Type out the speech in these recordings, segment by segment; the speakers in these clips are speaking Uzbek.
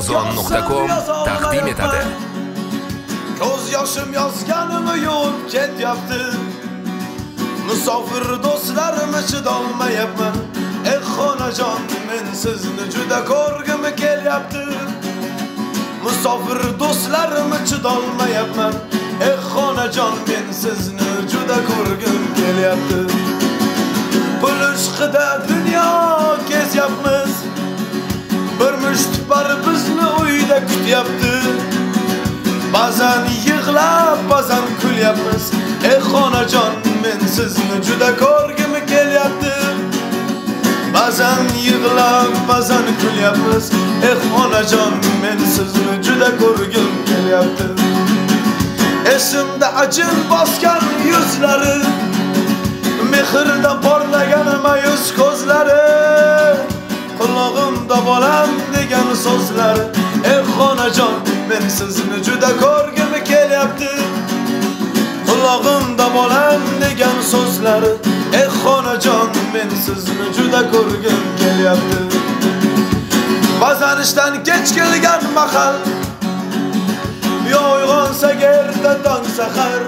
Amazon.com taqdim etadi. Ko'z yoshim yozganimni yo'q ketyapti. Musofir do'stlarim chidolmayapman. Ey xonajon, men sizni juda ko'rgim kelyapti. Musofir do'stlarim chidolmayapman. Ey xonajon, men sizni juda ko'rgim kelyapti. Pul ishqida dunyo kezyapmiz. Bir mushtipar bizni uyda kutyapti. Ba'zan yig'lab, ba'zan kulyapmiz. Ey xonajon, men sizni juda ko'rgim kelyapti. Ba'zan yig'lab, ba'zan kulyapmiz. Ey xonajon, men sizni juda ko'rgim kelyapti. Esimda ajin bosgan yuzlari, mehrdan porlagan mayus ko'zlari, qulog'imda bolam degan so'zlari. Ey xonajon, men sizni juda ko'rgim kelyapti. Qulog'imda bolam degan so'zlari. Ey xonajon, men sizni juda ko'rgim kelyapti. Ba'zan ishdan kech kelgan mahal, yo uyg'onsak erta tong sahar,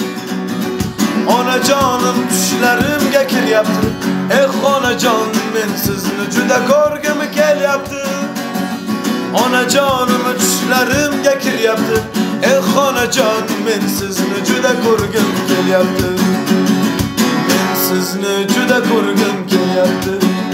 onajonim tushlarimga kelyapti. Ey xonajon, men sizni juda ko'rgim kelyapti. Onajonim tushlarimga kelyapti. Ey xonajon, men sizni juda ko'rgim kelyapti. Men sizni juda ko'rgim kelyapti.